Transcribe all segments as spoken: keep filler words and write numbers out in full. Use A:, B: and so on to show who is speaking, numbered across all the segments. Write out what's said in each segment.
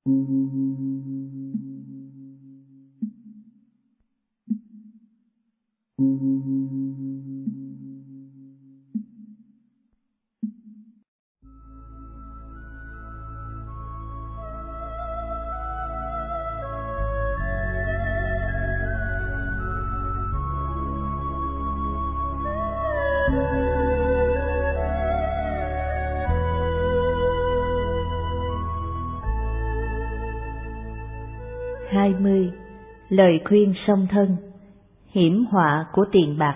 A: hai mươi. Lời khuyên song thân. Hiểm họa của tiền bạc.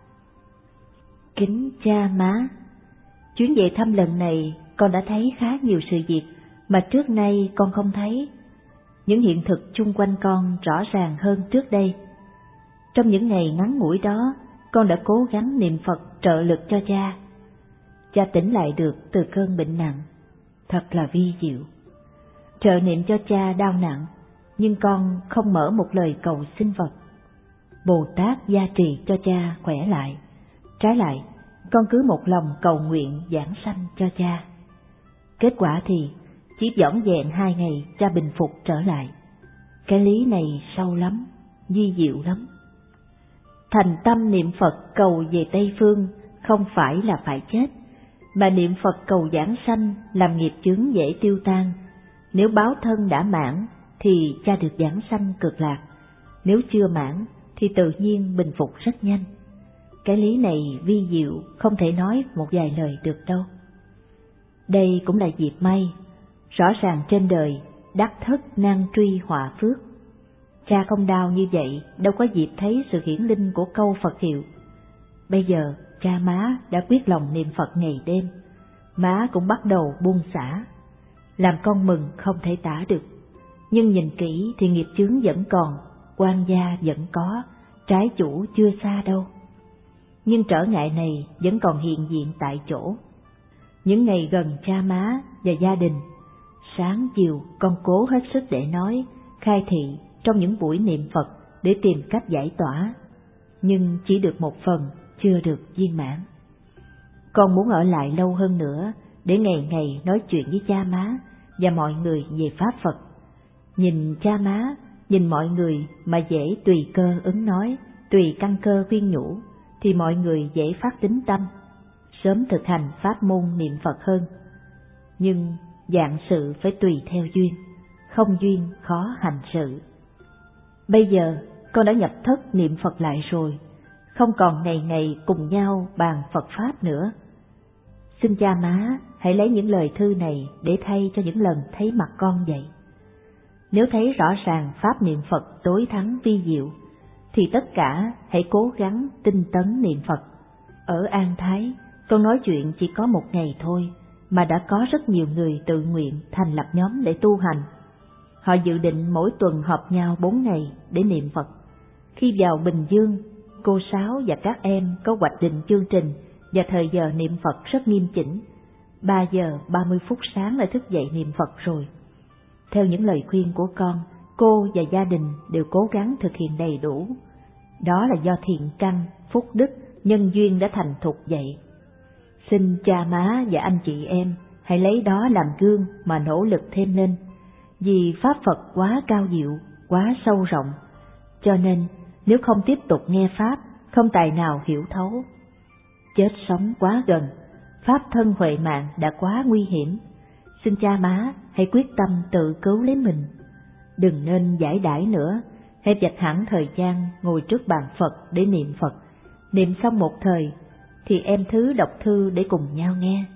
A: Kính cha má, chuyến về thăm lần này con đã thấy khá nhiều sự việc mà trước nay con không thấy. Những hiện thực chung quanh con rõ ràng hơn trước đây. Trong những ngày ngắn ngủi đó, con đã cố gắng niệm Phật trợ lực cho cha. Cha tỉnh lại được từ cơn bệnh nặng, thật là vi diệu. Trợ niệm cho cha đau nặng, nhưng con không mở một lời cầu xin Phật, Bồ Tát gia trì cho cha khỏe lại. Trái lại, con cứ một lòng cầu nguyện giảng sanh cho cha. Kết quả thì chỉ vỏn vẹn hai ngày cha bình phục trở lại. Cái lý này sâu lắm, vi diệu lắm. Thành tâm niệm Phật cầu về Tây Phương không phải là phải chết, mà niệm Phật cầu giảng sanh làm nghiệp chướng dễ tiêu tan. Nếu báo thân đã mãn thì cha được giảng sanh cực lạc, nếu chưa mãn thì tự nhiên bình phục rất nhanh. Cái lý này vi diệu không thể nói một vài lời được đâu. Đây cũng là dịp may, rõ ràng trên đời đắc thất nan truy họa phước. Cha không đau như vậy đâu có dịp thấy sự hiển linh của câu Phật hiệu. Bây giờ cha má đã quyết lòng niệm Phật ngày đêm, má cũng bắt đầu buông xả, làm con mừng không thể tả được. Nhưng nhìn kỹ thì nghiệp chướng vẫn còn, oan gia vẫn có, trái chủ chưa xa đâu. Nhưng trở ngại này vẫn còn hiện diện tại chỗ. Những ngày gần cha má và gia đình, sáng chiều con cố hết sức để nói, khai thị trong những buổi niệm Phật để tìm cách giải tỏa, nhưng chỉ được một phần, chưa được viên mãn. Con muốn ở lại lâu hơn nữa để ngày ngày nói chuyện với cha má và mọi người về Pháp Phật. Nhìn cha má, nhìn mọi người mà dễ tùy cơ ứng nói, tùy căn cơ khuyên nhủ, thì mọi người dễ phát tín tâm, sớm thực hành pháp môn niệm Phật hơn. Nhưng vạn sự phải tùy theo duyên, không duyên khó hành sự. Bây giờ con đã nhập thất niệm Phật lại rồi, không còn ngày ngày cùng nhau bàn Phật Pháp nữa. Xin cha má hãy lấy những lời thư này để thay cho những lần thấy mặt con vậy. Nếu thấy rõ ràng Pháp niệm Phật tối thắng vi diệu, thì tất cả hãy cố gắng tinh tấn niệm Phật. Ở An Thái, con nói chuyện chỉ có một ngày thôi, mà đã có rất nhiều người tự nguyện thành lập nhóm để tu hành. Họ dự định mỗi tuần họp nhau bốn ngày để niệm Phật. Khi vào Bình Dương, cô Sáu và các em có hoạch định chương trình và thời giờ niệm Phật rất nghiêm chỉnh. ba giờ ba mươi phút sáng đã thức dậy niệm Phật rồi. Theo những lời khuyên của con, cô và gia đình đều cố gắng thực hiện đầy đủ. Đó là do thiện căn, phúc đức, nhân duyên đã thành thục vậy. Xin cha má và anh chị em hãy lấy đó làm gương mà nỗ lực thêm lên. Vì Pháp Phật quá cao diệu, quá sâu rộng, cho nên nếu không tiếp tục nghe Pháp, không tài nào hiểu thấu. Chết sống quá gần, Pháp thân huệ mạng đã quá nguy hiểm. Xin cha má hãy quyết tâm tự cứu lấy mình. Đừng nên giải đãi nữa, hãy dành hẳn thời gian ngồi trước bàn Phật để niệm Phật. Niệm xong một thời thì em thứ đọc thư để cùng nhau nghe.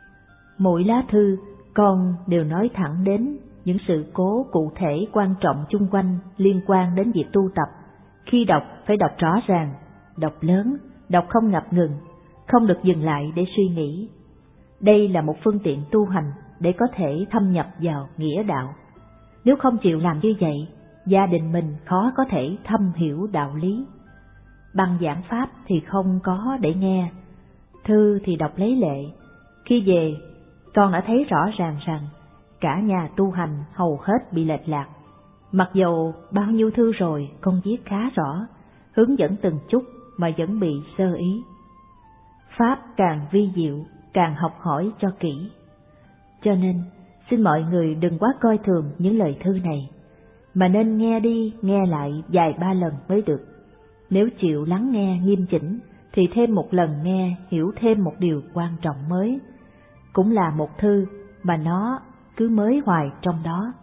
A: Mỗi lá thư con đều nói thẳng đến những sự cố cụ thể quan trọng chung quanh liên quan đến việc tu tập. Khi đọc phải đọc rõ ràng, đọc lớn, đọc không ngập ngừng, không được dừng lại để suy nghĩ. Đây là một phương tiện tu hành để có thể thâm nhập vào nghĩa đạo. Nếu không chịu làm như vậy, gia đình mình khó có thể thâm hiểu đạo lý. Băng giảng pháp thì không có để nghe, thư thì đọc lấy lệ. Khi về, con đã thấy rõ ràng rằng cả nhà tu hành hầu hết bị lệch lạc. Mặc dầu bao nhiêu thư rồi con viết khá rõ, hướng dẫn từng chút mà vẫn bị sơ ý. Pháp càng vi diệu, càng học hỏi cho kỹ. Cho nên, xin mọi người đừng quá coi thường những lời thư này, mà nên nghe đi nghe lại vài ba lần mới được. Nếu chịu lắng nghe nghiêm chỉnh thì thêm một lần nghe hiểu thêm một điều quan trọng mới. Cũng là một thư mà nó cứ mới hoài trong đó.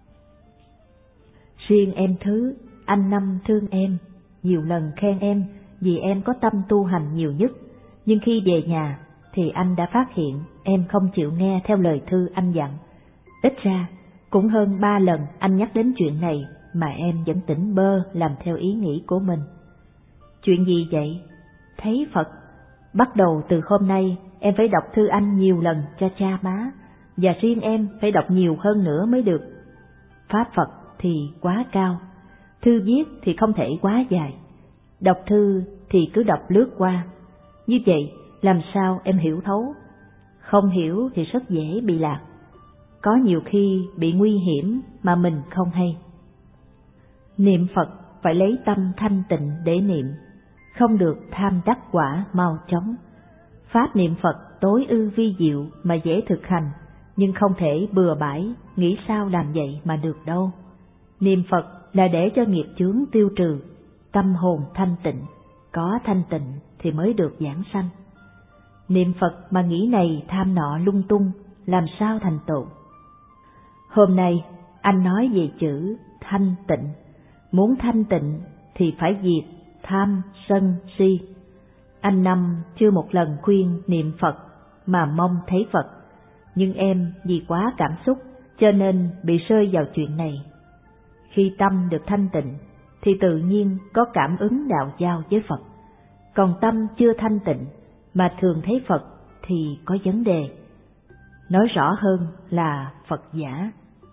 A: Riêng em Thứ, anh Năm thương em, nhiều lần khen em vì em có tâm tu hành nhiều nhất, nhưng khi về nhà thì anh đã phát hiện em không chịu nghe theo lời thư anh dặn. Ít ra cũng hơn ba lần anh nhắc đến chuyện này mà em vẫn tỉnh bơ làm theo ý nghĩ của mình. Chuyện gì vậy? Thấy Phật. Bắt đầu từ hôm nay em phải đọc thư anh nhiều lần cho cha má, và riêng em phải đọc nhiều hơn nữa mới được. Pháp Phật thì quá cao, thư viết thì không thể quá dài. Đọc thư thì cứ đọc lướt qua. Như vậy làm sao em hiểu thấu? Không hiểu thì rất dễ bị lạc. Có nhiều khi bị nguy hiểm mà mình không hay. Niệm Phật phải lấy tâm thanh tịnh để niệm, không được tham đắc quả mau chóng. Pháp niệm Phật tối ư vi diệu mà dễ thực hành, nhưng không thể bừa bãi, nghĩ sao làm vậy mà được đâu. Niệm Phật là để cho nghiệp chướng tiêu trừ, tâm hồn thanh tịnh, có thanh tịnh thì mới được giảng sanh. Niệm Phật mà nghĩ này tham nọ lung tung, làm sao thành tựu? Hôm nay anh nói về chữ thanh tịnh. Muốn thanh tịnh thì phải diệt tham sân si. Anh Năm chưa một lần khuyên niệm Phật mà mong thấy Phật, nhưng em vì quá cảm xúc cho nên bị rơi vào chuyện này. Khi tâm được thanh tịnh thì tự nhiên có cảm ứng đạo giao với Phật, còn tâm chưa thanh tịnh mà thường thấy Phật thì có vấn đề. Nói rõ hơn là Phật giả.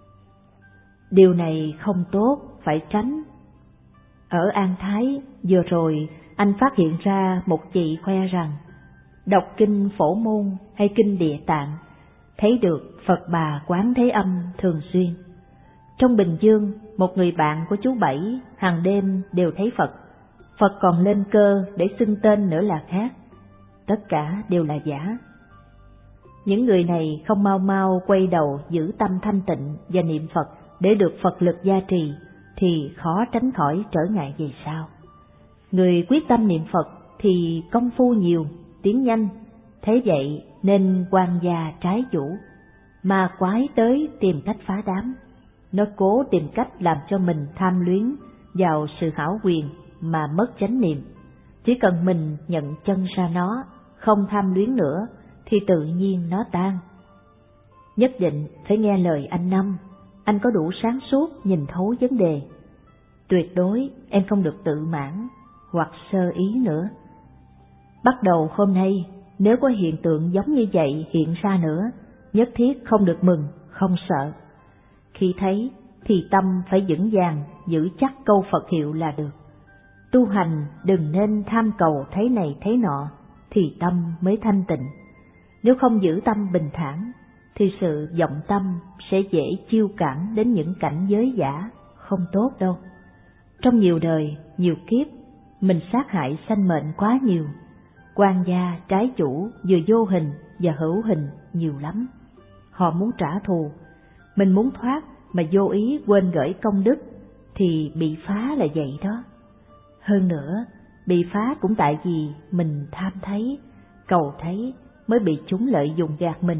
A: Điều này không tốt, phải tránh. Ở An Thái vừa rồi anh phát hiện ra một chị khoe rằng đọc kinh Phổ Môn hay kinh Địa Tạng thấy được Phật Bà Quán Thế Âm thường xuyên. Trong Bình Dương, một người bạn của chú Bảy hàng đêm đều thấy Phật. Phật còn lên cơ để xưng tên nữa là khác. Tất cả đều là giả. Những người này không mau mau quay đầu giữ tâm thanh tịnh và niệm Phật để được Phật lực gia trì thì khó tránh khỏi trở ngại về sau. Người quyết tâm niệm Phật thì công phu nhiều, tiến nhanh, thế vậy nên quan gia trái chủ, ma quái tới tìm cách phá đám. Nó cố tìm cách làm cho mình tham luyến vào sự hão quyền mà mất chánh niệm. Chỉ cần mình nhận chân ra nó, không tham luyến nữa thì tự nhiên nó tan. Nhất định phải nghe lời anh Năm, anh có đủ sáng suốt nhìn thấu vấn đề. Tuyệt đối em không được tự mãn hoặc sơ ý nữa. Bắt đầu hôm nay, nếu có hiện tượng giống như vậy hiện ra nữa, nhất thiết không được mừng, không sợ. Khi thấy thì tâm phải vững vàng, giữ chắc câu Phật hiệu là được. Tu hành đừng nên tham cầu thấy này thấy nọ, thì tâm mới thanh tịnh. Nếu không giữ tâm bình thản, thì sự vọng tâm sẽ dễ chiêu cảm đến những cảnh giới giả, không tốt đâu. Trong nhiều đời, nhiều kiếp, mình sát hại sanh mệnh quá nhiều. Quan gia, trái chủ, vừa vô hình và hữu hình nhiều lắm. Họ muốn trả thù, mình muốn thoát mà vô ý quên gửi công đức, thì bị phá là vậy đó. Hơn nữa, bị phá cũng tại vì mình tham thấy, cầu thấy mới bị chúng lợi dụng gạt mình.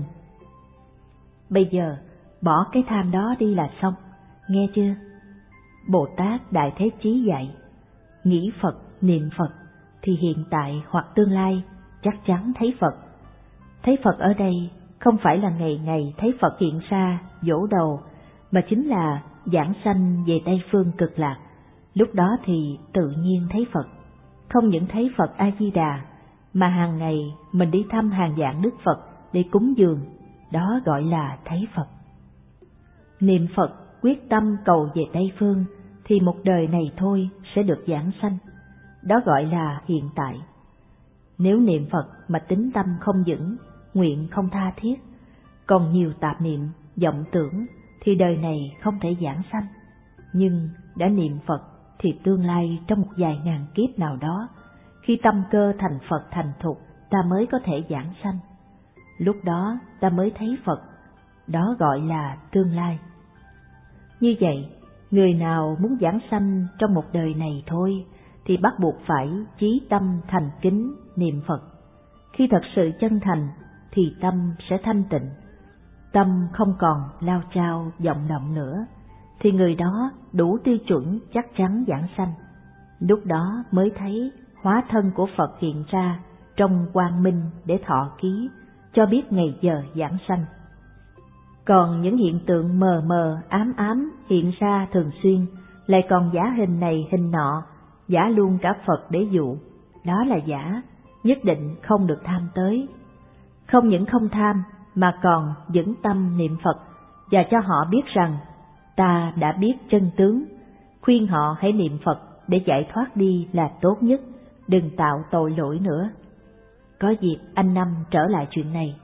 A: Bây giờ, bỏ cái tham đó đi là xong, nghe chưa? Bồ Tát Đại Thế Chí dạy, nghĩ Phật, niệm Phật, thì hiện tại hoặc tương lai chắc chắn thấy Phật. Thấy Phật ở đây không phải là ngày ngày thấy Phật hiện ra, vỗ đầu, mà chính là giảng sanh về Tây Phương Cực Lạc. Lúc đó thì tự nhiên thấy Phật. Không những thấy Phật A-di-đà, mà hàng ngày mình đi thăm hàng vạn Đức Phật để cúng dường, đó gọi là thấy Phật. Niệm Phật quyết tâm cầu về Tây Phương thì một đời này thôi sẽ được giảng sanh, đó gọi là hiện tại. Nếu niệm Phật mà tính tâm không vững, nguyện không tha thiết, còn nhiều tạp niệm, vọng tưởng thì đời này không thể giảng sanh. Nhưng đã niệm Phật thì tương lai trong một vài ngàn kiếp nào đó, khi tâm cơ thành Phật thành thục, ta mới có thể giảng sanh. Lúc đó ta mới thấy Phật, đó gọi là tương lai. Như vậy, người nào muốn giảng sanh trong một đời này thôi, thì bắt buộc phải chí tâm thành kính niệm Phật. Khi thật sự chân thành, thì tâm sẽ thanh tịnh. Tâm không còn lao chao vọng động nữa, thì người đó đủ tiêu chuẩn chắc chắn giảng sanh. Lúc đó mới thấy hóa thân của Phật hiện ra trong quang minh để thọ ký, cho biết ngày giờ giảng sanh. Còn những hiện tượng mờ mờ ám ám hiện ra thường xuyên, lại còn giả hình này hình nọ, giả luôn cả Phật để dụ, đó là giả, nhất định không được tham tới. Không những không tham, mà còn vững tâm niệm Phật, và cho họ biết rằng ta đã biết chân tướng, khuyên họ hãy niệm Phật để giải thoát đi là tốt nhất, đừng tạo tội lỗi nữa. Có dịp anh Năm trở lại chuyện này.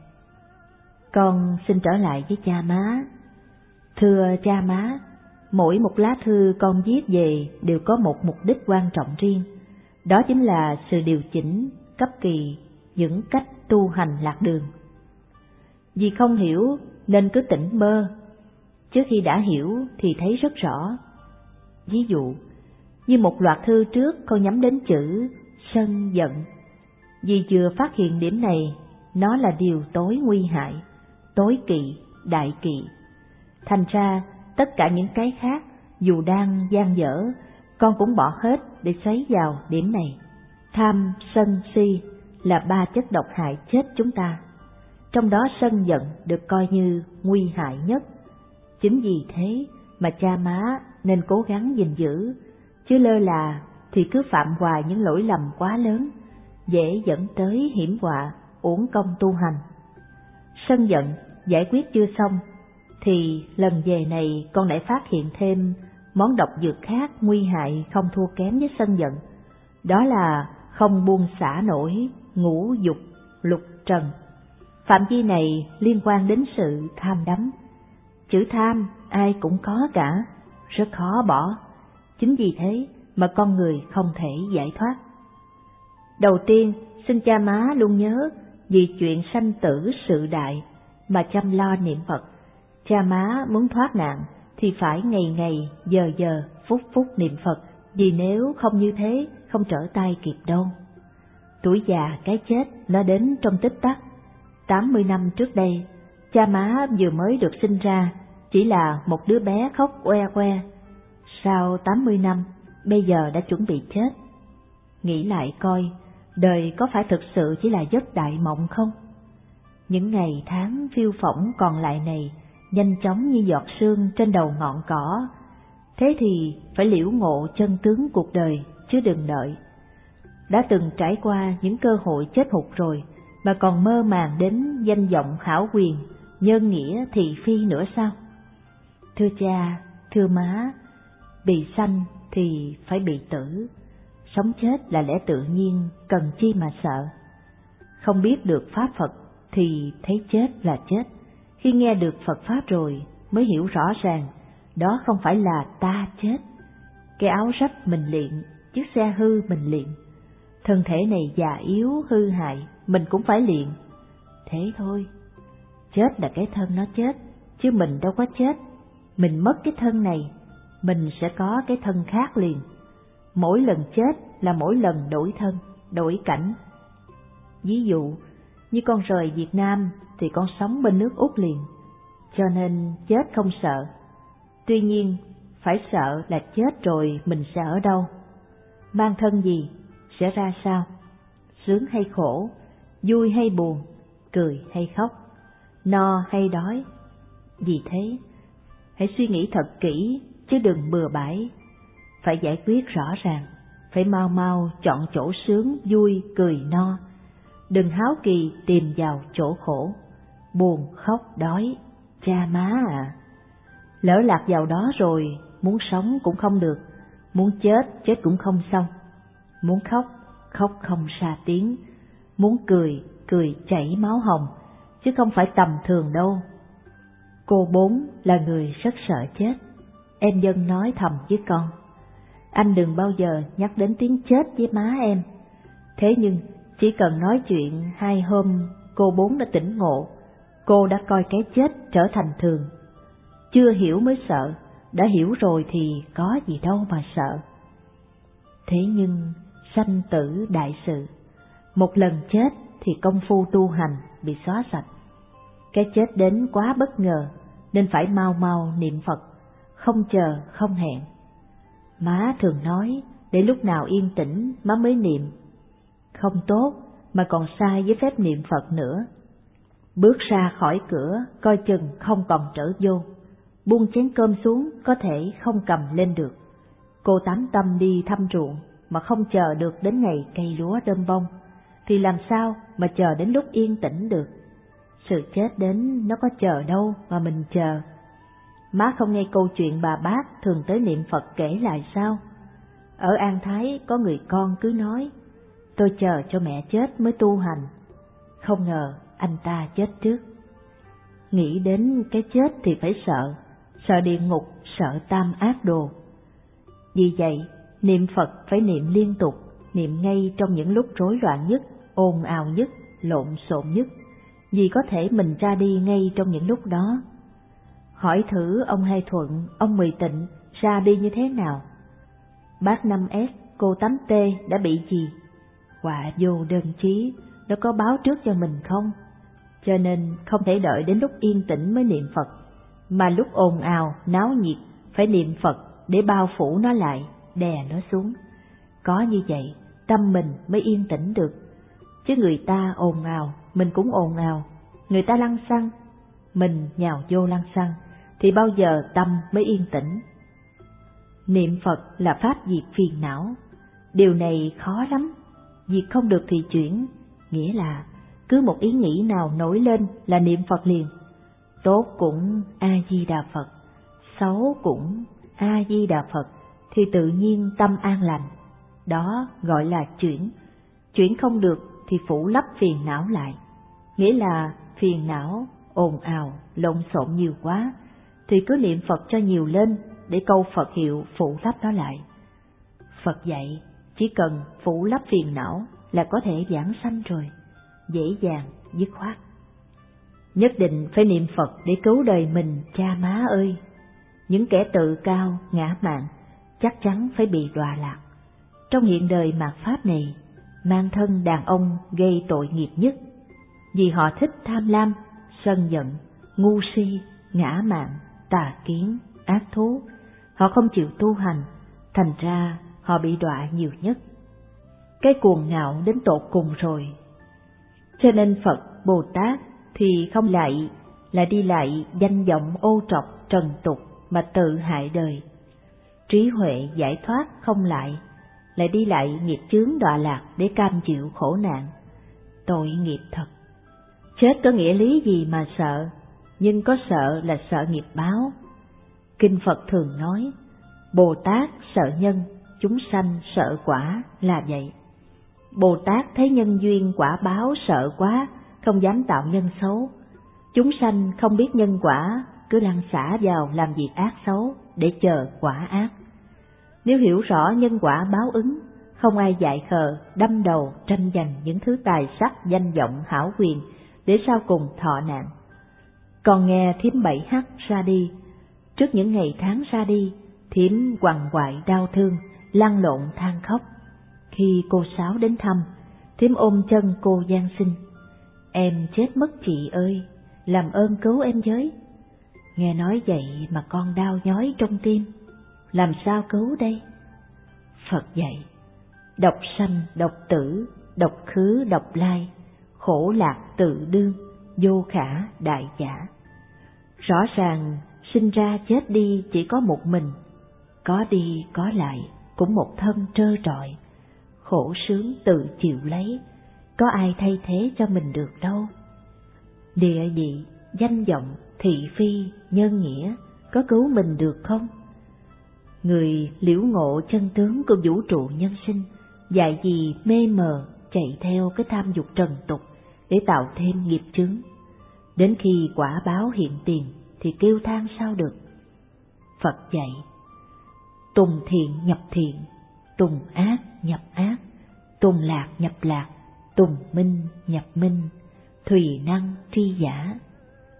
A: Con xin trở lại với cha má. Thưa cha má, mỗi một lá thư con viết về đều có một mục đích quan trọng riêng, đó chính là sự điều chỉnh cấp kỳ những cách tu hành lạc đường. Vì không hiểu nên cứ tỉnh bơ, trước khi đã hiểu thì thấy rất rõ. Ví dụ, như một loạt thư trước con nhắm đến chữ sân giận, vì vừa phát hiện điểm này, nó là điều tối nguy hại, tối kỵ, đại kỵ. Thành ra tất cả những cái khác dù đang dang dở, con cũng bỏ hết để xoáy vào điểm này. Tham, sân, si là ba chất độc hại chết chúng ta. Trong đó sân giận được coi như nguy hại nhất. Chính vì thế mà cha má nên cố gắng gìn giữ, chứ lơ là thì cứ phạm hoài những lỗi lầm quá lớn, dễ dẫn tới hiểm họa, uổng công tu hành. Sân giận giải quyết chưa xong, thì lần về này con lại phát hiện thêm món độc dược khác nguy hại không thua kém với sân giận. Đó là không buông xả nổi ngũ dục lục trần. Phạm vi này liên quan đến sự tham đắm. Chữ tham ai cũng có cả, rất khó bỏ. Chính vì thế mà con người không thể giải thoát. Đầu tiên, xin cha má luôn nhớ, vì chuyện sanh tử sự đại mà chăm lo niệm Phật. Cha má muốn thoát nạn thì phải ngày ngày, giờ giờ, phút phút niệm Phật, vì nếu không như thế không trở tay kịp đâu. Tuổi già cái chết nó đến trong tích tắc. Tám mươi năm trước đây, cha má vừa mới được sinh ra, chỉ là một đứa bé khóc oe oe. Sau tám mươi năm, bây giờ đã chuẩn bị chết. Nghĩ lại coi, đời có phải thực sự chỉ là giấc đại mộng không? Những ngày tháng phiêu phỏng còn lại này nhanh chóng như giọt sương trên đầu ngọn cỏ. Thế thì phải liễu ngộ chân tướng cuộc đời, chứ đừng đợi. Đã từng trải qua những cơ hội chết hụt rồi, mà còn mơ màng đến danh vọng hảo quyền, nhân nghĩa thị phi nữa sao? Thưa cha, thưa má, bị sanh thì phải bị tử. Sống chết là lẽ tự nhiên, cần chi mà sợ. Không biết được Pháp Phật thì thấy chết là chết. Khi nghe được Phật Pháp rồi mới hiểu rõ ràng, đó không phải là ta chết. Cái áo rách mình luyện, chiếc xe hư mình luyện. Thân thể này già yếu hư hại, mình cũng phải luyện. Thế thôi, chết là cái thân nó chết, chứ mình đâu có chết. Mình mất cái thân này, mình sẽ có cái thân khác liền. Mỗi lần chết là mỗi lần đổi thân, đổi cảnh. Ví dụ, như con rời Việt Nam thì con sống bên nước Úc liền, cho nên chết không sợ. Tuy nhiên, phải sợ là chết rồi mình sẽ ở đâu, mang thân gì, sẽ ra sao, sướng hay khổ, vui hay buồn, cười hay khóc, no hay đói. Vì thế, hãy suy nghĩ thật kỹ chứ đừng bừa bãi. Phải giải quyết rõ ràng, phải mau mau chọn chỗ sướng, vui, cười, no. Đừng háo kỳ tìm vào chỗ khổ, buồn, khóc, đói, cha má à. Lỡ lạc vào đó rồi, muốn sống cũng không được, muốn chết, chết cũng không xong. Muốn khóc, khóc không ra tiếng, muốn cười, cười chảy máu hồng, chứ không phải tầm thường đâu. Cô Bốn là người rất sợ chết. Em Dân nói thầm với con, anh đừng bao giờ nhắc đến tiếng chết với má em. Thế nhưng chỉ cần nói chuyện hai hôm cô Bốn đã tỉnh ngộ, cô đã coi cái chết trở thành thường. Chưa hiểu mới sợ, đã hiểu rồi thì có gì đâu mà sợ. Thế nhưng sanh tử đại sự, một lần chết thì công phu tu hành bị xóa sạch. Cái chết đến quá bất ngờ nên phải mau mau niệm Phật, không chờ không hẹn. Má thường nói để lúc nào yên tĩnh má mới niệm. Không tốt mà còn sai với phép niệm Phật nữa. Bước ra khỏi cửa coi chừng không còn trở vô. Buông chén cơm xuống có thể không cầm lên được. Cô Tám Tâm đi thăm ruộng mà không chờ được đến ngày cây lúa đơm bông, thì làm sao mà chờ đến lúc yên tĩnh được. Sự chết đến nó có chờ đâu mà mình chờ. Má không nghe câu chuyện bà bác thường tới niệm Phật kể lại sao? Ở An Thái có người con cứ nói, tôi chờ cho mẹ chết mới tu hành. Không ngờ anh ta chết trước. Nghĩ đến cái chết thì phải sợ, sợ địa ngục, sợ tam ác đồ. Vì vậy, niệm Phật phải niệm liên tục, niệm ngay trong những lúc rối loạn nhất, ồn ào nhất, lộn xộn nhất, vì có thể mình ra đi ngay trong những lúc đó. Hỏi thử ông Hai Thuận, ông Mười Tịnh ra đi như thế nào? Bác Năm S, cô Tám T đã bị gì? Họa vô đơn chí, nó có báo trước cho mình không? Cho nên không thể đợi đến lúc yên tĩnh mới niệm Phật, mà lúc ồn ào, náo nhiệt phải niệm Phật để bao phủ nó lại, đè nó xuống. Có như vậy, tâm mình mới yên tĩnh được. Chứ người ta ồn ào, mình cũng ồn ào. Người ta lăng xăng, mình nhào vô lăng xăng, thì bao giờ tâm mới yên tĩnh. Niệm Phật là pháp diệt phiền não. Điều này khó lắm. Diệt không được thì chuyển, nghĩa là cứ một ý nghĩ nào nổi lên là niệm Phật liền. Tốt cũng A-di-đà Phật, xấu cũng A-di-đà Phật, thì tự nhiên tâm an lành. Đó gọi là chuyển. Chuyển không được thì phủ lấp phiền não lại. Nghĩa là phiền não, ồn ào, lộn xộn nhiều quá, thì cứ niệm Phật cho nhiều lên để câu Phật hiệu phủ lấp nó lại. Phật dạy chỉ cần phủ lấp phiền não là có thể giảng sanh rồi, dễ dàng, dứt khoát. Nhất định phải niệm Phật để cứu đời mình cha má ơi. Những kẻ tự cao, ngã mạn chắc chắn phải bị đọa lạc. Trong hiện đời mạt pháp này, mang thân đàn ông gây tội nghiệp nhất, vì họ thích tham lam, sân giận, ngu si, ngã mạn, tà kiến, ác thú. Họ không chịu tu hành, thành ra họ bị đọa nhiều nhất. Cái cuồng ngạo đến tột cùng rồi. Cho nên Phật, Bồ Tát thì không lại là đi lại danh vọng ô trọc trần tục mà tự hại đời. Trí huệ giải thoát không lại, lại đi lại nghiệp chướng đọa lạc để cam chịu khổ nạn. Tội nghiệp thật. Chết có nghĩa lý gì mà sợ, nhưng có sợ là sợ nghiệp báo. Kinh Phật thường nói, Bồ Tát sợ nhân, chúng sanh sợ quả là vậy. Bồ Tát thấy nhân duyên quả báo sợ quá, không dám tạo nhân xấu. Chúng sanh không biết nhân quả, cứ lăn xả vào làm việc ác xấu để chờ quả ác. Nếu hiểu rõ nhân quả báo ứng, không ai dại khờ, đâm đầu tranh giành những thứ tài sắc, danh vọng, hảo quyền để sau cùng thọ nạn. Còn nghe thím Bảy H ra đi, trước những ngày tháng ra đi, thím quằn quại đau thương, lăn lộn than khóc. Khi cô Sáu đến thăm, thím ôm chân cô van xin, em chết mất chị ơi, làm ơn cứu em với. Nghe nói vậy mà con đau nhói trong tim, làm sao cứu đây? Phật dạy, độc sanh độc tử, độc khứ độc lai, khổ lạc tự đương, vô khả đại giả. Rõ ràng sinh ra chết đi chỉ có một mình, có đi có lại cũng một thân trơ trọi, khổ sướng tự chịu lấy, có ai thay thế cho mình được đâu. Địa vị, danh vọng, thị phi, nhân nghĩa có cứu mình được không? Người liễu ngộ chân tướng của vũ trụ nhân sinh, dạy gì mê mờ chạy theo cái tham dục trần tục để tạo thêm nghiệp chướng. Đến khi quả báo hiện tiền thì kêu than sao được. Phật dạy, tùng thiện nhập thiện, tùng ác nhập ác, tùng lạc nhập lạc, tùng minh nhập minh, thùy năng tri giả.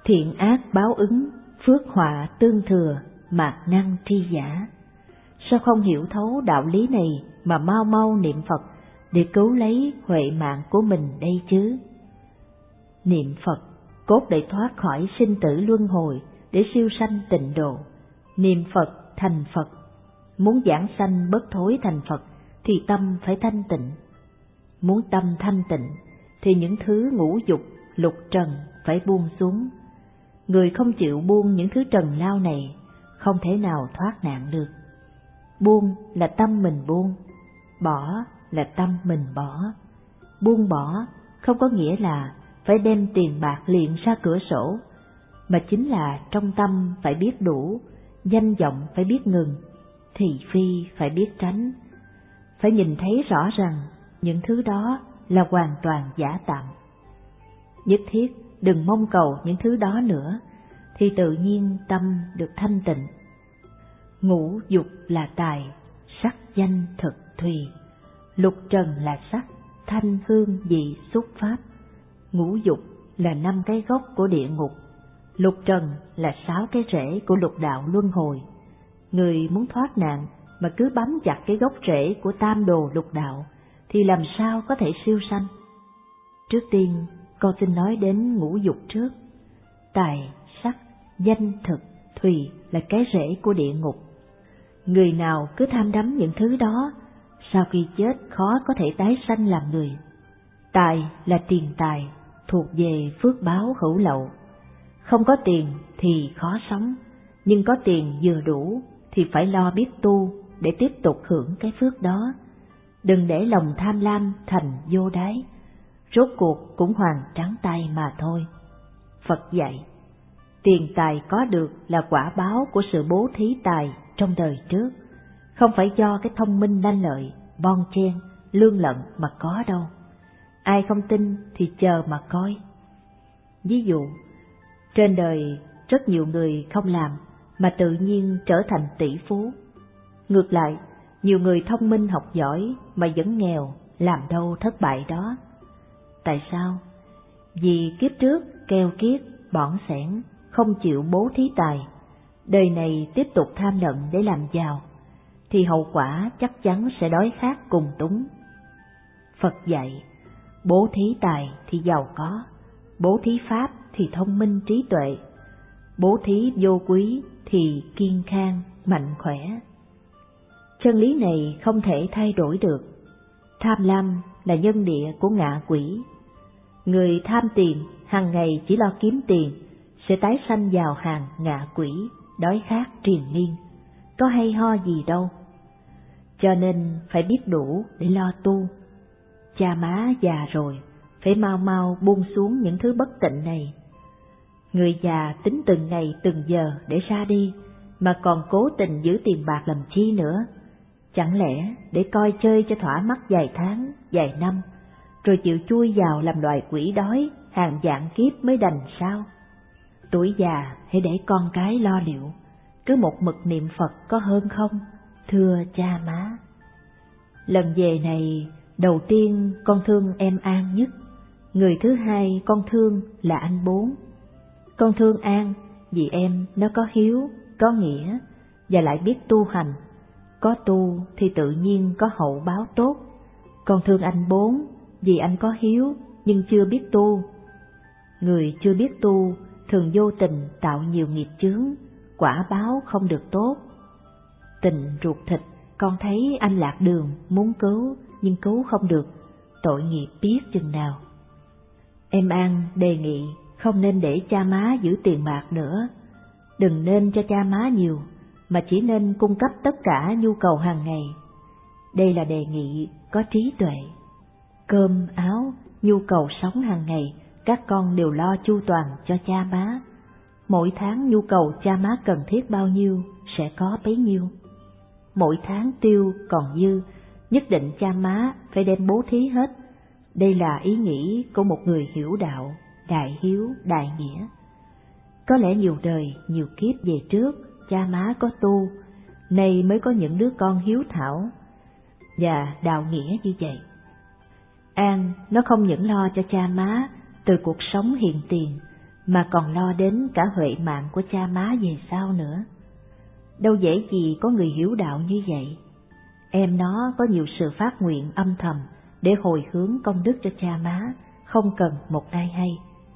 A: Thiện ác báo ứng, phước họa tương thừa, mạt năng tri giả. Sao không hiểu thấu đạo lý này mà mau mau niệm Phật để cứu lấy huệ mạng của mình đây chứ? Niệm Phật cốt để thoát khỏi sinh tử luân hồi, để siêu sanh tịnh độ. Niệm Phật thành Phật. Muốn giảng sanh bất thối thành Phật thì tâm phải thanh tịnh. Muốn tâm thanh tịnh thì những thứ ngũ dục, lục trần phải buông xuống. Người không chịu buông những thứ trần lao này không thể nào thoát nạn được. Buông là tâm mình buông, bỏ là tâm mình bỏ. Buông bỏ không có nghĩa là phải đem tiền bạc liền ra cửa sổ, mà chính là trong tâm phải biết đủ, danh vọng phải biết ngừng, thị phi phải biết tránh. Phải nhìn thấy rõ rằng những thứ đó là hoàn toàn giả tạm. Nhất thiết đừng mong cầu những thứ đó nữa, thì tự nhiên tâm được thanh tịnh. Ngũ dục là tài, sắc danh thực thùy. Lục trần là sắc, thanh hương vị xúc pháp. Ngũ dục là năm cái gốc của địa ngục, lục trần là sáu cái rễ của lục đạo luân hồi. Người muốn thoát nạn mà cứ bám chặt cái gốc rễ của tam đồ lục đạo thì làm sao có thể siêu sanh? Trước tiên, con xin nói đến ngũ dục trước. Tài, sắc, danh, thực, thùy là cái rễ của địa ngục. Người nào cứ tham đắm những thứ đó, sau khi chết khó có thể tái sanh làm người. Tài là tiền tài, thuộc về phước báo hữu lậu. Không có tiền thì khó sống, nhưng có tiền vừa đủ thì phải lo biết tu để tiếp tục hưởng cái phước đó. Đừng để lòng tham lam thành vô đáy, rốt cuộc cũng hoàn trắng tay mà thôi. Phật dạy, tiền tài có được là quả báo của sự bố thí tài trong đời trước, không phải do cái thông minh lanh lợi, bon chen, lương lận mà có đâu. Ai không tin thì chờ mà coi. Ví dụ, trên đời rất nhiều người không làm mà tự nhiên trở thành tỷ phú. Ngược lại, nhiều người thông minh học giỏi mà vẫn nghèo, làm đâu thất bại đó. Tại sao? Vì kiếp trước keo kiết, bỏn sẻn, không chịu bố thí tài, đời này tiếp tục tham lận để làm giàu, thì hậu quả chắc chắn sẽ đói khát cùng túng. Phật dạy, bố thí tài thì giàu có, bố thí pháp thì thông minh trí tuệ, bố thí vô quý thì kiên khang, mạnh khỏe. Chân lý này không thể thay đổi được. Tham lam là nhân địa của ngạ quỷ. Người tham tiền hàng ngày chỉ lo kiếm tiền sẽ tái sanh vào hàng ngạ quỷ, đói khát triền miên, có hay ho gì đâu. Cho nên phải biết đủ để lo tu. Cha má già rồi, phải mau mau buông xuống những thứ bất tịnh này. Người già tính từng ngày từng giờ để ra đi, mà còn cố tình giữ tiền bạc làm chi nữa? Chẳng lẽ để coi chơi cho thỏa mắt vài tháng, vài năm, rồi chịu chui vào làm loài quỷ đói, hàng vạn kiếp mới đành sao? Tuổi già hãy để con cái lo liệu, cứ một mực niệm Phật có hơn không, thưa cha má. Lần về này, đầu tiên con thương em An nhất, người thứ hai con thương là anh Bốn. Con thương An vì em nó có hiếu, có nghĩa và lại biết tu hành. Có tu thì tự nhiên có hậu báo tốt. Con thương anh Bốn vì anh có hiếu nhưng chưa biết tu. Người chưa biết tu thường vô tình tạo nhiều nghiệp chướng, quả báo không được tốt. Tình ruột thịt, con thấy anh lạc đường muốn cứu nhưng cứu không được, tội nghiệp biết chừng nào. Em An đề nghị không nên để cha má giữ tiền bạc nữa, đừng nên cho cha má nhiều, mà chỉ nên cung cấp tất cả nhu cầu hàng ngày. Đây là đề nghị có trí tuệ. Cơm, áo, nhu cầu sống hàng ngày, các con đều lo chu toàn cho cha má. Mỗi tháng nhu cầu cha má cần thiết bao nhiêu sẽ có bấy nhiêu. Mỗi tháng tiêu còn dư, nhất định cha má phải đem bố thí hết. Đây là ý nghĩ của một người hiểu đạo, đại hiếu, đại nghĩa. Có lẽ nhiều đời, nhiều kiếp về trước, cha má có tu, nay mới có những đứa con hiếu thảo và đạo nghĩa như vậy. An nó không những lo cho cha má từ cuộc sống hiện tiền, mà còn lo đến cả huệ mạng của cha má về sau nữa. Đâu dễ gì có người hiểu đạo như vậy. Em nó có nhiều sự phát nguyện âm thầm để hồi hướng công đức cho cha má, không cần một ai hay.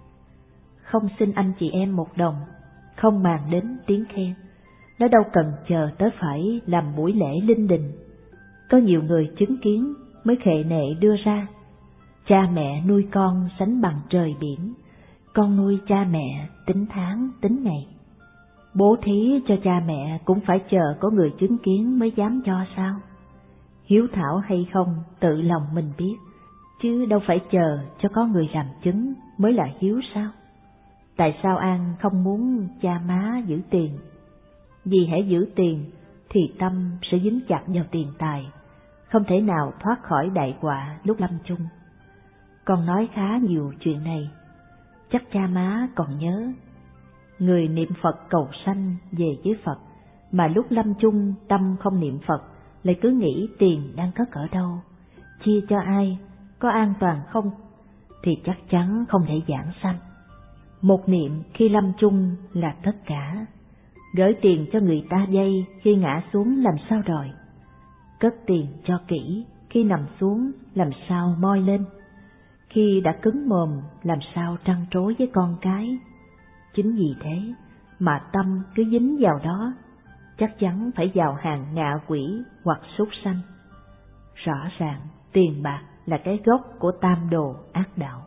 A: Không xin anh chị em một đồng, không màng đến tiếng khen. Nó đâu cần chờ tới phải làm buổi lễ linh đình. Có nhiều người chứng kiến mới khệ nệ đưa ra. Cha mẹ nuôi con sánh bằng trời biển, con nuôi cha mẹ tính tháng tính ngày. Bố thí cho cha mẹ cũng phải chờ có người chứng kiến mới dám cho sao? Hiếu thảo hay không tự lòng mình biết, chứ đâu phải chờ cho có người làm chứng mới là hiếu sao? Tại sao An không muốn cha má giữ tiền? Vì hễ giữ tiền thì tâm sẽ dính chặt vào tiền tài, không thể nào thoát khỏi đại họa lúc lâm chung. Con nói khá nhiều chuyện này, chắc cha má còn nhớ. Người niệm Phật cầu sanh về với Phật, mà lúc lâm chung tâm không niệm Phật, lại cứ nghĩ tiền đang cất ở đâu, chia cho ai, có an toàn không, thì chắc chắn không thể giảng sanh. Một niệm khi lâm chung là tất cả. Gửi tiền cho người ta vay khi ngã xuống làm sao đòi. Cất tiền cho kỹ, khi nằm xuống làm sao moi lên. Khi đã cứng mồm làm sao trăn trối với con cái. Chính vì thế mà tâm cứ dính vào đó, chắc chắn phải vào hàng ngạ quỷ hoặc súc sanh. Rõ ràng tiền bạc là cái gốc của tam đồ ác đạo.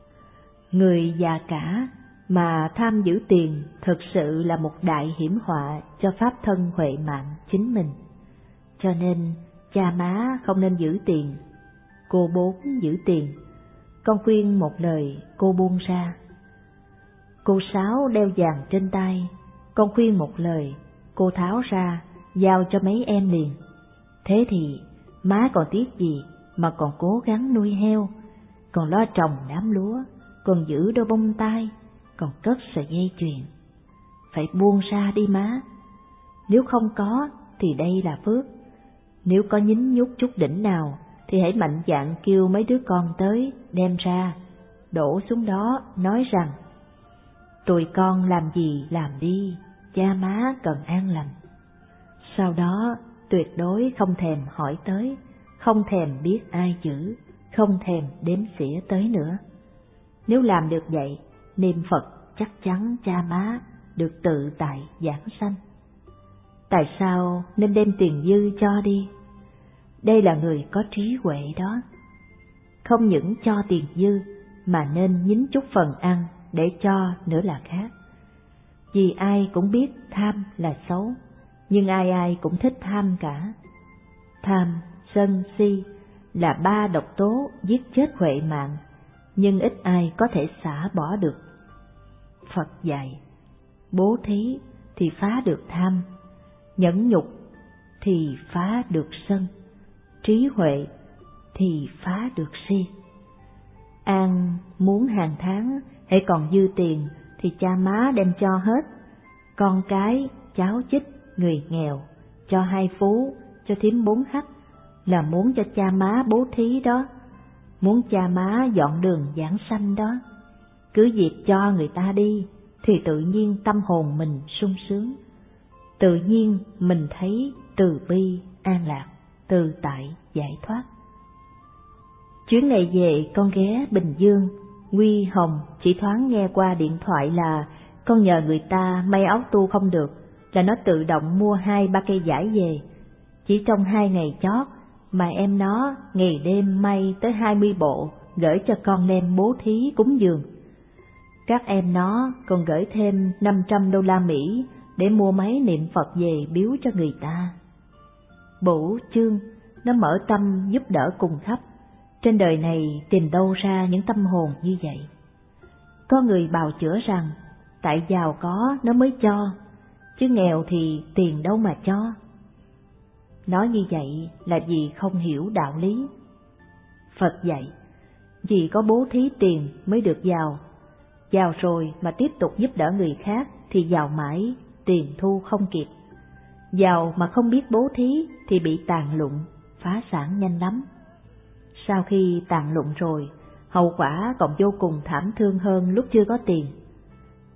A: Người già cả mà tham giữ tiền thực sự là một đại hiểm họa cho pháp thân huệ mạng chính mình. Cho nên cha má không nên giữ tiền, cô bốn giữ tiền. Con khuyên một lời, cô buông ra. Cô sáu đeo vàng trên tay, con khuyên một lời, cô tháo ra, giao cho mấy em liền. Thế thì má còn tiếc gì mà còn cố gắng nuôi heo, còn lo trồng đám lúa, còn giữ đôi bông tai, còn cất sợi dây chuyền. Phải buông ra đi má. Nếu không có thì đây là phước. Nếu có nhín nhút chút đỉnh nào thì hãy mạnh dạn kêu mấy đứa con tới, đem ra, đổ xuống đó, nói rằng: tụi con làm gì làm đi, cha má cần an lành. Sau đó tuyệt đối không thèm hỏi tới, không thèm biết ai giữ, không thèm đếm xỉa tới nữa. Nếu làm được vậy, niệm Phật chắc chắn cha má được tự tại giảng sanh. Tại sao nên đem tiền dư cho đi? Đây là người có trí huệ đó. Không những cho tiền dư mà nên nhín chút phần ăn để cho nữa là khác. Vì ai cũng biết tham là xấu, nhưng ai ai cũng thích tham cả. Tham, sân, si là ba độc tố giết chết huệ mạng, nhưng ít ai có thể xả bỏ được. Phật dạy, bố thí thì phá được tham, nhẫn nhục thì phá được sân, trí huệ thì phá được si. An muốn hàng tháng hãy còn dư tiền thì cha má đem cho hết, con cái, cháu chích, người nghèo, cho hai phú, cho thím bốn hắc, là muốn cho cha má bố thí đó, muốn cha má dọn đường giảng sanh đó. Cứ việc cho người ta đi thì tự nhiên tâm hồn mình sung sướng, tự nhiên mình thấy từ bi, an lạc, tự tại, giải thoát. Chuyến này về con ghé Bình Dương, Huy Hồng chỉ thoáng nghe qua điện thoại là con nhờ người ta may áo tu không được, là nó tự động mua hai ba cây vải về. Chỉ trong hai ngày chót mà em nó ngày đêm may tới hai mươi bộ, gửi cho con đem bố thí cúng dường. Các em nó còn gửi thêm năm trăm đô la Mỹ để mua máy niệm Phật về biếu cho người ta. Bửu Chương, nó mở tâm giúp đỡ cùng khắp. Trên đời này tìm đâu ra những tâm hồn như vậy? Có người bào chữa rằng tại giàu có nó mới cho, chứ nghèo thì tiền đâu mà cho. Nói như vậy là vì không hiểu đạo lý. Phật dạy, vì có bố thí tiền mới được giàu. Giàu rồi mà tiếp tục giúp đỡ người khác thì giàu mãi, tiền thu không kịp. Giàu mà không biết bố thí thì bị tàn lụng, phá sản nhanh lắm. Sau khi tàn lụng rồi, hậu quả còn vô cùng thảm thương hơn lúc chưa có tiền.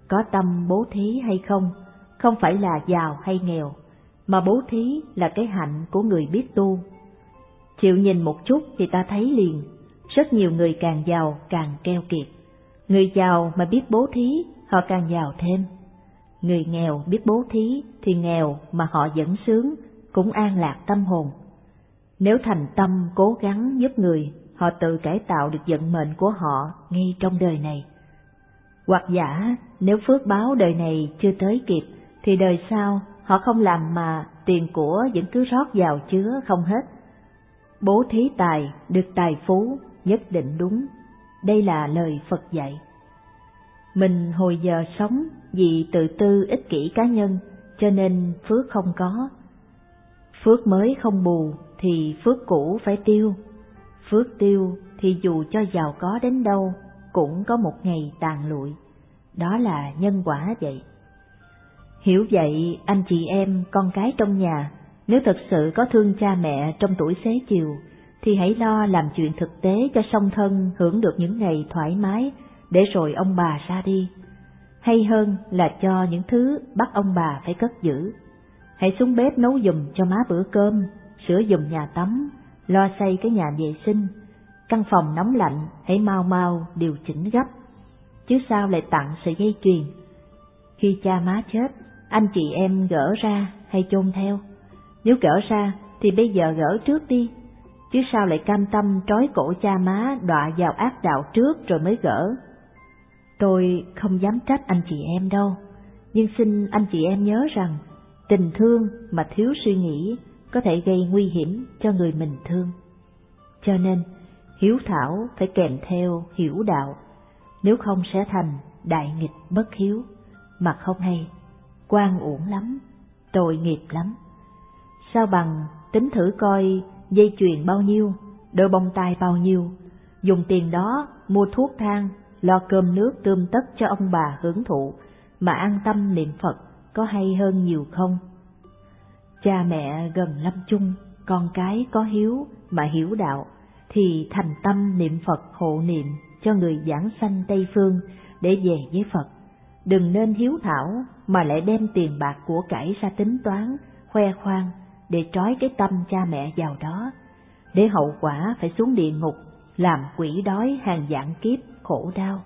A: Có tâm bố thí hay không, không phải là giàu hay nghèo, mà bố thí là cái hạnh của người biết tu. Chịu nhìn một chút thì ta thấy liền, rất nhiều người càng giàu càng keo kiệt. Người giàu mà biết bố thí, họ càng giàu thêm. Người nghèo biết bố thí thì nghèo mà họ vẫn sướng, cũng an lạc tâm hồn. Nếu thành tâm cố gắng giúp người, họ tự cải tạo được vận mệnh của họ ngay trong đời này. Hoặc giả, nếu phước báo đời này chưa tới kịp, thì đời sau họ không làm mà tiền của vẫn cứ rót vào chứa không hết. Bố thí tài, được tài phú, nhất định đúng. Đây là lời Phật dạy. Mình hồi giờ sống vì tự tư ích kỷ cá nhân, cho nên phước không có. Phước mới không bù thì phước cũ phải tiêu. Phước tiêu thì dù cho giàu có đến đâu cũng có một ngày tàn lụi. Đó là nhân quả vậy. Hiểu vậy, anh chị em, con cái trong nhà, nếu thật sự có thương cha mẹ trong tuổi xế chiều, thì hãy lo làm chuyện thực tế cho song thân hưởng được những ngày thoải mái, để rồi ông bà ra đi. Hay hơn là cho những thứ bắt ông bà phải cất giữ. Hãy xuống bếp nấu giùm cho má bữa cơm, sửa giùm nhà tắm, lo xây cái nhà vệ sinh. Căn phòng nóng lạnh hãy mau mau điều chỉnh gấp, chứ sao lại tặng sợi dây chuyền. Khi cha má chết, anh chị em gỡ ra hay chôn theo? Nếu gỡ ra thì bây giờ gỡ trước đi, chứ sao lại cam tâm trói cổ cha má đọa vào ác đạo trước rồi mới gỡ. Tôi không dám trách anh chị em đâu, nhưng xin anh chị em nhớ rằng tình thương mà thiếu suy nghĩ có thể gây nguy hiểm cho người mình thương. Cho nên hiếu thảo phải kèm theo hiểu đạo, nếu không sẽ thành đại nghịch bất hiếu, mà không hay, oan uổng lắm, tội nghiệp lắm. Sao bằng tính thử coi dây chuyền bao nhiêu, đôi bông tai bao nhiêu, dùng tiền đó mua thuốc thang, lo cơm nước tươm tất cho ông bà hưởng thụ, mà an tâm niệm Phật có hay hơn nhiều không? Cha mẹ gần lâm chung, con cái có hiếu mà hiểu đạo, thì thành tâm niệm Phật hộ niệm cho người giảng sanh Tây Phương để về với Phật. Đừng nên hiếu thảo mà lại đem tiền bạc của cải ra tính toán, khoe khoang để trói cái tâm cha mẹ vào đó, để hậu quả phải xuống địa ngục, làm quỷ đói hàng vạn kiếp khổ đau.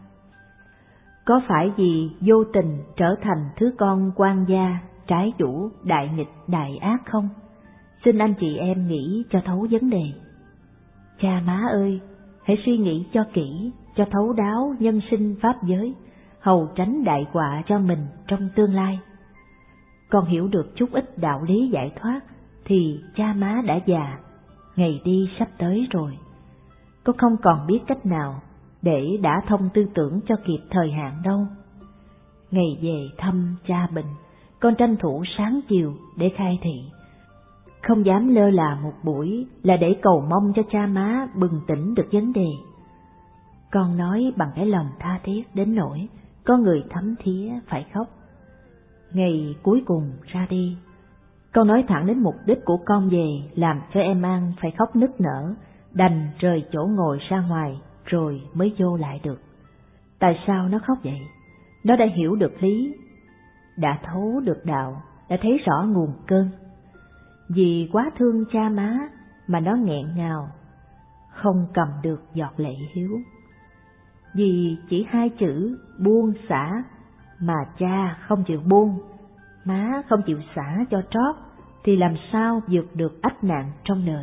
A: Có phải vì vô tình trở thành thứ con quan gia, trái chủ, đại nghịch, đại ác không? Xin anh chị em nghĩ cho thấu vấn đề. Cha má ơi, hãy suy nghĩ cho kỹ, cho thấu đáo nhân sinh pháp giới, hầu tránh đại họa cho mình trong tương lai. Con hiểu được chút ít đạo lý giải thoát, thì cha má đã già, ngày đi sắp tới rồi. Con không còn biết cách nào để đã thông tư tưởng cho kịp thời hạn đâu. Ngày về thăm cha mình, con tranh thủ sáng chiều để khai thị. Không dám lơ là một buổi là để cầu mong cho cha má bừng tỉnh được vấn đề. Con nói bằng cái lòng tha thiết đến nỗi có người thấm thía phải khóc. Ngày cuối cùng ra đi, con nói thẳng đến mục đích của con về, làm cho em An phải khóc nức nở, đành rời chỗ ngồi ra ngoài rồi mới vô lại được. Tại sao nó khóc vậy? Nó đã hiểu được lý, đã thấu được đạo, đã thấy rõ nguồn cơn. Vì quá thương cha má mà nó nghẹn ngào, không cầm được giọt lệ hiếu. Vì chỉ hai chữ buông xả mà cha không chịu buông, má không chịu xả cho trót, thì làm sao vượt được ách nạn trong đời.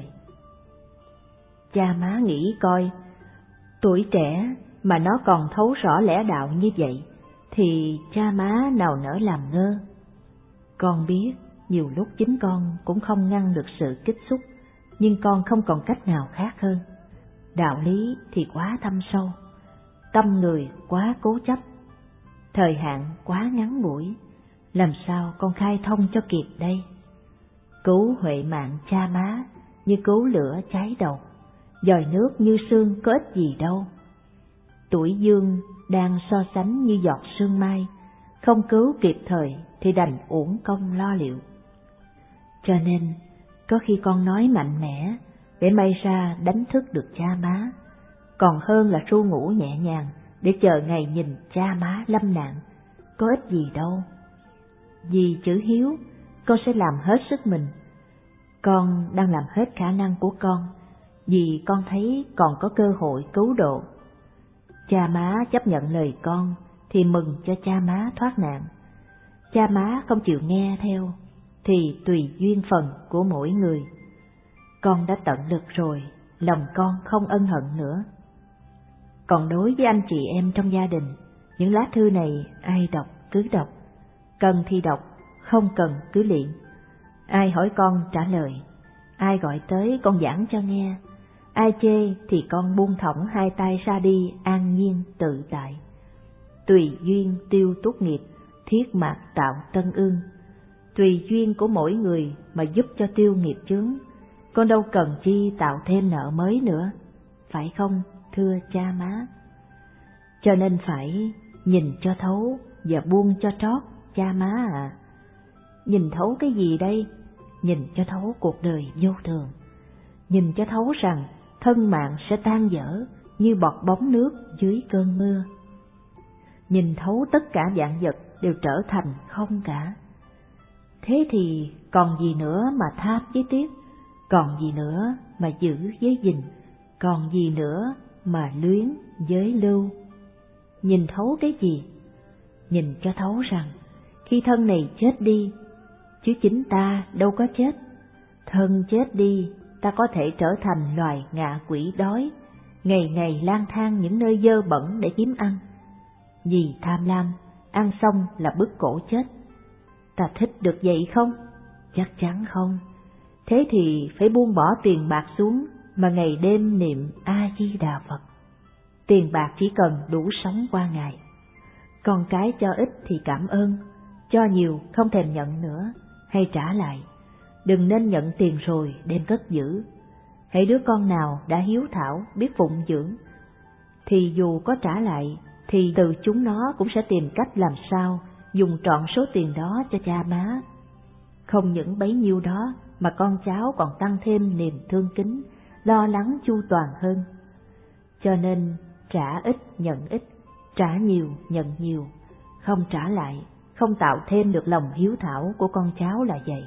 A: Cha má nghĩ coi, tuổi trẻ mà nó còn thấu rõ lẽ đạo như vậy, thì cha má nào nỡ làm ngơ. Con biết nhiều lúc chính con cũng không ngăn được sự kích xúc, nhưng con không còn cách nào khác hơn. Đạo lý thì quá thâm sâu, tâm người quá cố chấp, thời hạn quá ngắn ngủi, làm sao con khai thông cho kịp đây? Cứu huệ mạng cha má như cứu lửa cháy đầu, dòi nước như sương có ích gì đâu. Tuổi dương đang so sánh như giọt sương mai, không cứu kịp thời thì đành uổng công lo liệu. Cho nên, có khi con nói mạnh mẽ để may ra đánh thức được cha má, còn hơn là ru ngủ nhẹ nhàng để chờ ngày nhìn cha má lâm nạn, có ích gì đâu. Vì chữ hiếu, con sẽ làm hết sức mình. Con đang làm hết khả năng của con, vì con thấy còn có cơ hội cứu độ. Cha má chấp nhận lời con thì mừng cho cha má thoát nạn. Cha má không chịu nghe theo thì tùy duyên phần của mỗi người. Con đã tận lực rồi, lòng con không ân hận nữa. Còn đối với anh chị em trong gia đình, những lá thư này ai đọc cứ đọc, cần thì đọc, không cần cứ luyện. Ai hỏi con trả lời, ai gọi tới con giảng cho nghe, ai chê thì con buông thõng hai tay ra đi an nhiên tự tại. Tùy duyên tiêu tuốt nghiệp, thiết mạt tạo tân ương. Tùy duyên của mỗi người mà giúp cho tiêu nghiệp chướng, con đâu cần chi tạo thêm nợ mới nữa, phải không thưa cha má? Cho nên phải nhìn cho thấu và buông cho trót, cha má à. Nhìn thấu cái gì đây? Nhìn cho thấu cuộc đời vô thường. Nhìn cho thấu rằng thân mạng sẽ tan vỡ như bọt bóng nước dưới cơn mưa. Nhìn thấu tất cả vạn vật đều trở thành không cả. Thế thì còn gì nữa mà tham với tiếc, còn gì nữa mà giữ với gìn, còn gì nữa mà luyến với lưu. Nhìn thấu cái gì? Nhìn cho thấu rằng khi thân này chết đi, chứ chính ta đâu có chết. Thân chết đi, ta có thể trở thành loài ngạ quỷ đói, ngày ngày lang thang những nơi dơ bẩn để kiếm ăn. Vì tham lam, ăn xong là bứt cổ chết. Ta thích được vậy không? Chắc chắn không. Thế thì phải buông bỏ tiền bạc xuống mà ngày đêm niệm A-di-đà Phật. Tiền bạc chỉ cần đủ sống qua ngày. Con cái cho ít thì cảm ơn, cho nhiều không thèm nhận nữa, hay trả lại. Đừng nên nhận tiền rồi đem cất giữ. Hãy đứa con nào đã hiếu thảo biết phụng dưỡng, thì dù có trả lại thì từ chúng nó cũng sẽ tìm cách làm sao dùng trọn số tiền đó cho cha má. Không những bấy nhiêu đó mà con cháu còn tăng thêm niềm thương kính, lo lắng chu toàn hơn. Cho nên trả ít nhận ít, trả nhiều nhận nhiều, không trả lại, không tạo thêm được lòng hiếu thảo của con cháu là vậy.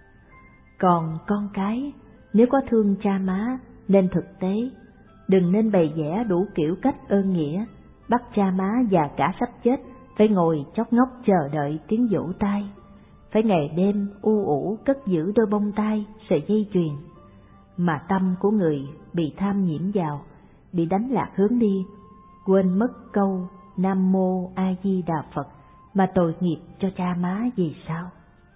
A: Còn con cái, nếu có thương cha má nên thực tế, đừng nên bày vẽ đủ kiểu cách ơn nghĩa, bắt cha má già cả sắp chết phải ngồi chót ngóc chờ đợi tiếng vỗ tay, phải ngày đêm u ủ cất giữ đôi bông tai, sợi dây chuyền, mà tâm của người bị tham nhiễm vào, bị đánh lạc hướng đi, quên mất câu Nam Mô A Di Đà Phật mà tội nghiệp cho cha má vì sao?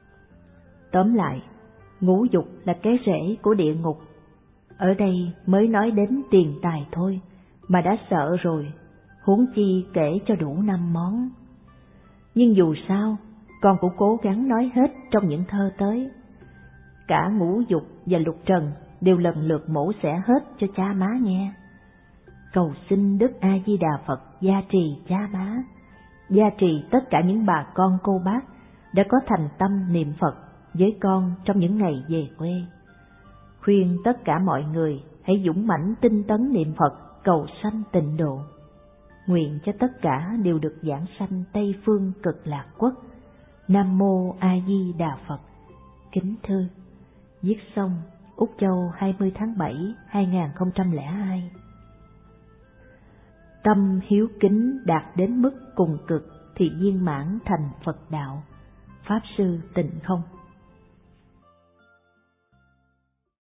A: Tóm lại, ngũ dục là cái rễ của địa ngục. Ở đây mới nói đến tiền tài thôi mà đã sợ rồi, huống chi kể cho đủ năm món. Nhưng dù sao, con cũng cố gắng nói hết trong những thơ tới. Cả ngũ dục và lục trần đều lần lượt mổ xẻ hết cho cha má nghe. Cầu xin Đức A Di Đà Phật gia trì cha má, gia trì tất cả những bà con cô bác đã có thành tâm niệm Phật với con trong những ngày về quê. Khuyên tất cả mọi người hãy dũng mãnh tinh tấn niệm Phật cầu sanh tịnh độ. Nguyện cho tất cả đều được giảng sanh Tây phương Cực Lạc Quốc. Nam Mô A Di Đà Phật. Kính thư, viết xong Úc Châu hai mươi tháng bảy năm hai nghìn không trăm lẻ hai. Tâm hiếu kính đạt đến mức cùng cực thì viên mãn thành Phật đạo. Pháp sư Tịnh Không.